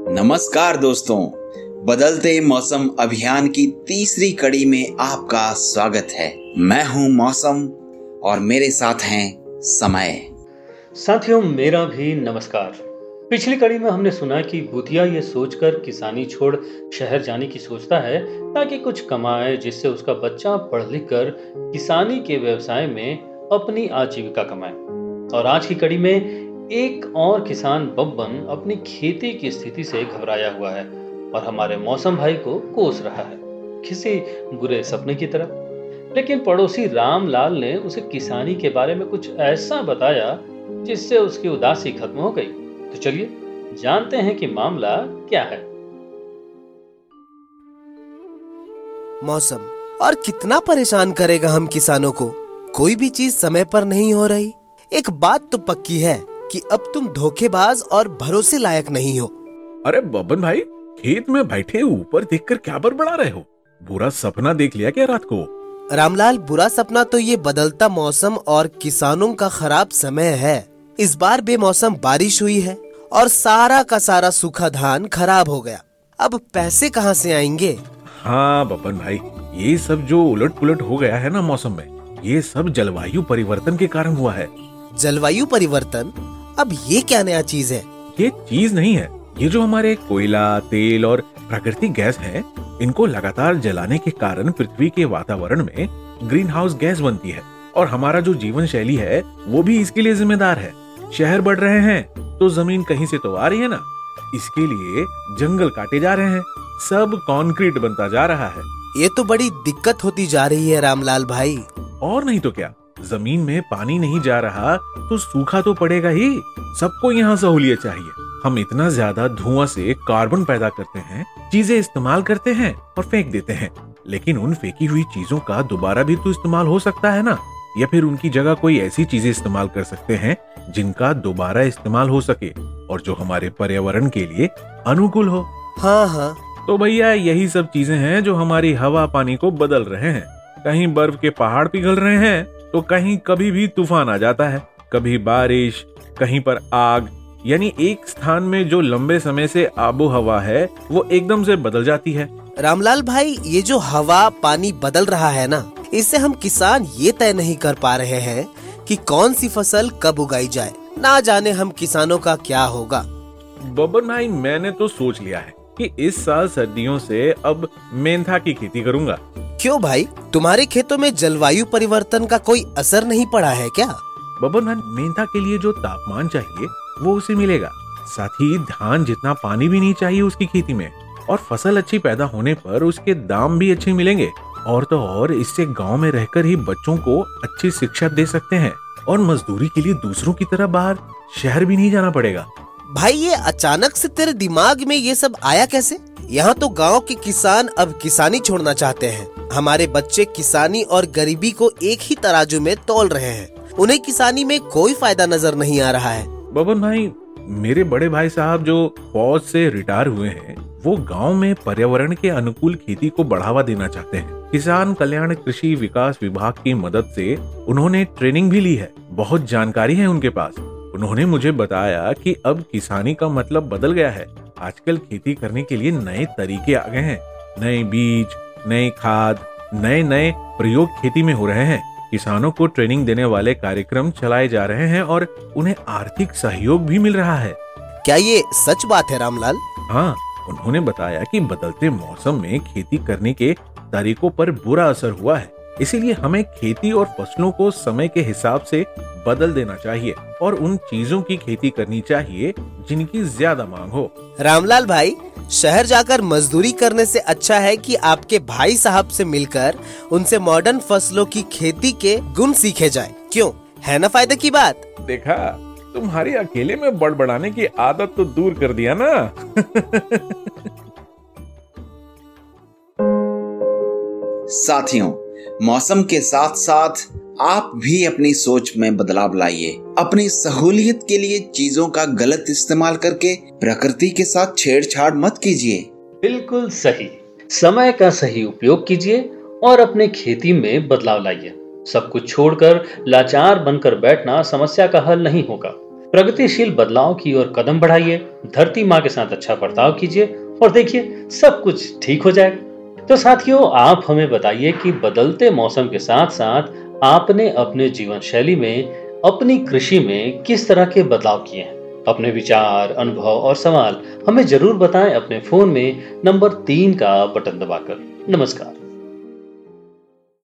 नमस्कार दोस्तों, बदलते मौसम अभियान की तीसरी कड़ी में आपका स्वागत है। मैं हूं मौसम और मेरे साथ हैं समय। साथियों, मेरा भी नमस्कार। पिछली कड़ी में हमने सुना कि भूतिया ये सोचकर किसानी छोड़ शहर जाने की सोचता है ताकि कुछ कमाए, जिससे उसका बच्चा पढ़ लिख कर किसानी के व्यवसाय में अपनी आजीविका कमाए। और आज की कड़ी में एक और किसान बब्बन अपनी खेती की स्थिति से घबराया हुआ है और हमारे मौसम भाई को कोस रहा है, किसी बुरे सपने की तरह। लेकिन पड़ोसी रामलाल ने उसे किसानी के बारे में कुछ ऐसा बताया जिससे उसकी उदासी खत्म हो गई। तो चलिए जानते हैं कि मामला क्या है। मौसम और कितना परेशान करेगा हम किसानों को। कोई भी चीज समय पर नहीं हो रही। एक बात तो पक्की है कि अब तुम धोखेबाज और भरोसे लायक नहीं हो। अरे बब्बन भाई, खेत में बैठे ऊपर देखकर क्या बड़बड़ा रहे हो? बुरा सपना देख लिया क्या रात को? रामलाल, बुरा सपना तो ये बदलता मौसम और किसानों का खराब समय है। इस बार बेमौसम बारिश हुई है और सारा का सारा सूखा धान खराब हो गया। अब पैसे कहाँ से आएंगे? हाँ बब्बन भाई, ये सब जो उलट पुलट हो गया है ना मौसम में, ये सब जलवायु परिवर्तन के कारण हुआ है। जलवायु परिवर्तन? अब ये क्या नया चीज है? ये चीज नहीं है। ये जो हमारे कोयला, तेल और प्राकृतिक गैस है, इनको लगातार जलाने के कारण पृथ्वी के वातावरण में ग्रीन हाउस गैस बनती है और हमारा जो जीवन शैली है वो भी इसके लिए जिम्मेदार है। शहर बढ़ रहे हैं तो जमीन कहीं से तो आ रही है ना, इसके लिए जंगल काटे जा रहे हैं, सब कंक्रीट बनता जा रहा है। ये तो बड़ी दिक्कत होती जा रही है रामलाल भाई। और नहीं तो क्या, जमीन में पानी नहीं जा रहा तो सूखा तो पड़ेगा ही। सबको यहाँ सहूलियत चाहिए। हम इतना ज्यादा धुआं से कार्बन पैदा करते हैं, चीजें इस्तेमाल करते हैं और फेंक देते हैं, लेकिन उन फेंकी हुई चीजों का दोबारा भी तो इस्तेमाल हो सकता है ना, या फिर उनकी जगह कोई ऐसी चीजें इस्तेमाल कर सकते हैं जिनका दोबारा इस्तेमाल हो सके और जो हमारे पर्यावरण के लिए अनुकूल हो। हाँ। तो भैया, यही सब चीजें हैं जो हमारी हवा पानी को बदल रहे हैं। कहीं बर्फ के पहाड़ पिघल रहे हैं तो कहीं कभी भी तूफान आ जाता है, कभी बारिश, कहीं पर आग। यानी एक स्थान में जो लंबे समय से आबो हवा है वो एकदम से बदल जाती है। रामलाल भाई, ये जो हवा पानी बदल रहा है ना, इससे हम किसान ये तय नहीं कर पा रहे हैं कि कौन सी फसल कब उगाई जाए। ना जाने हम किसानों का क्या होगा। बब्बन भाई, मैंने तो सोच लिया है कि इस साल सर्दियों से अब मेंथा की खेती करूंगा। क्यों भाई, तुम्हारे खेतों में जलवायु परिवर्तन का कोई असर नहीं पड़ा है क्या? बब्बन भाई, मेंथा के लिए जो तापमान चाहिए वो उसे मिलेगा, साथ ही धान जितना पानी भी नहीं चाहिए उसकी खेती में, और फसल अच्छी पैदा होने पर उसके दाम भी अच्छे मिलेंगे। और तो और इससे गांव में रहकर ही बच्चों को अच्छी शिक्षा दे सकते हैं और मजदूरी के लिए दूसरों की तरह बाहर शहर भी नहीं जाना पड़ेगा। भाई, ये अचानक से तेरे दिमाग में ये सब आया कैसे? यहाँ तो गांव के किसान अब किसानी छोड़ना चाहते हैं। हमारे बच्चे किसानी और गरीबी को एक ही तराजू में तौल रहे हैं। उन्हें किसानी में कोई फायदा नजर नहीं आ रहा है। बब्बन भाई, मेरे बड़े भाई साहब जो फौज से रिटायर हुए हैं, वो गांव में पर्यावरण के अनुकूल खेती को बढ़ावा देना चाहते हैं। किसान कल्याण कृषि विकास विभाग की मदद से उन्होंने ट्रेनिंग भी ली है, बहुत जानकारी है उनके पास। उन्होंने मुझे बताया कि अब किसानी का मतलब बदल गया है। आजकल खेती करने के लिए नए तरीके आ गए हैं, नए बीज, नए खाद, नए प्रयोग खेती में हो रहे हैं। किसानों को ट्रेनिंग देने वाले कार्यक्रम चलाए जा रहे हैं और उन्हें आर्थिक सहयोग भी मिल रहा है। क्या ये सच बात है रामलाल? हाँ, उन्होंने बताया कि बदलते मौसम में खेती करने के तरीकों पर बुरा असर हुआ है, इसीलिए हमें खेती और फसलों को समय के हिसाब से बदल देना चाहिए और उन चीजों की खेती करनी चाहिए जिनकी ज्यादा मांग हो। रामलाल भाई, शहर जाकर मजदूरी करने से अच्छा है कि आपके भाई साहब से मिलकर उनसे मॉडर्न फसलों की खेती के गुण सीखे जाए। क्यों, है ना फायदे की बात? देखा, तुम्हारी अकेले में बड़बड़ाने की आदत तो दूर कर दिया ना। साथियों, मौसम के साथ साथ आप भी अपनी सोच में बदलाव लाइए। अपनी सहूलियत के लिए चीजों का गलत इस्तेमाल करके प्रकृति के साथ छेड़छाड़ मत कीजिए। बिल्कुल सही। समय का सही उपयोग कीजिए और अपने खेती में बदलाव लाइए। सब कुछ छोड़कर लाचार बनकर बैठना समस्या का हल नहीं होगा। प्रगतिशील बदलाव की ओर कदम बढ़ाइए, धरती माँ के साथ अच्छा बर्ताव कीजिए और देखिए सब कुछ ठीक हो जाएगा। तो साथियों, आप हमें बताइए कि बदलते मौसम के साथ साथ आपने अपने जीवन शैली में, अपनी कृषि में किस तरह के बदलाव किए हैं। अपने विचार, अनुभव और सवाल हमें जरूर बताएं अपने फोन में नंबर 3 का बटन दबाकर। नमस्कार।